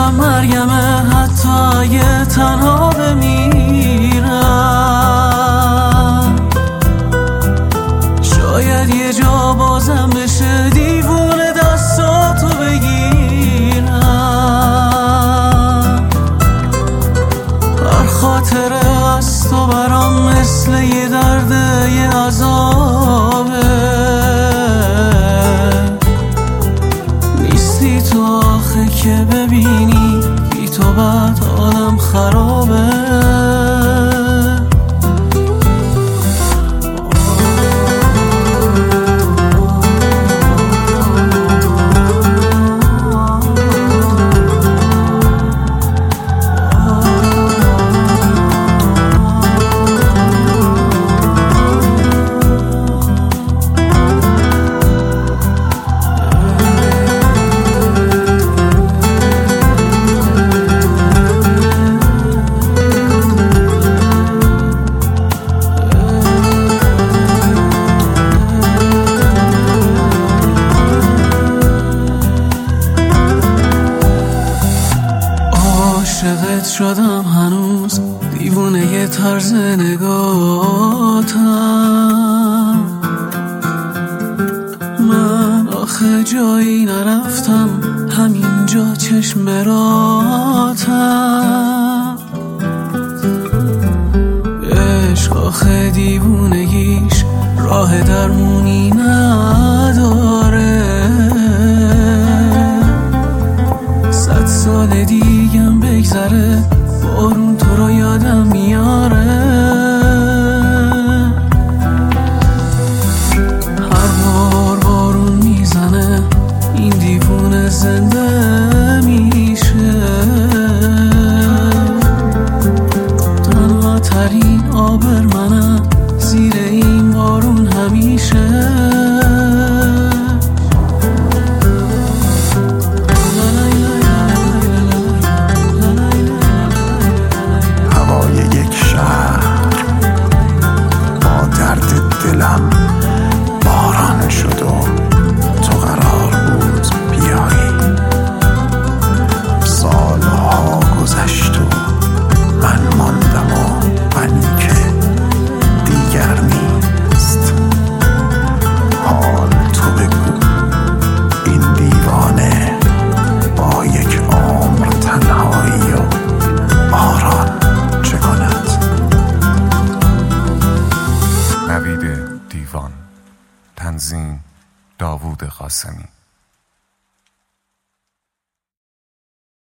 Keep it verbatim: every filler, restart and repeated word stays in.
عشقم مرگمه، حتی اگه تنها بمیرم. شاید یه جا بازم بشه دیوونه دستاتو بگیرم. هر خاطره از تو برام مثل یه درده، یه عذابه. نیستی تو آخه که ببینی بی تو بعد حالم خرابه. عاشقت شدم هنوز، دیوونه یه طرز نگاهتم. من آخه جایی نرفتم، همینجا چشم راتم. عشق آخه دیوونگیش راه درمونی نداره. صد سال دیگم بگذره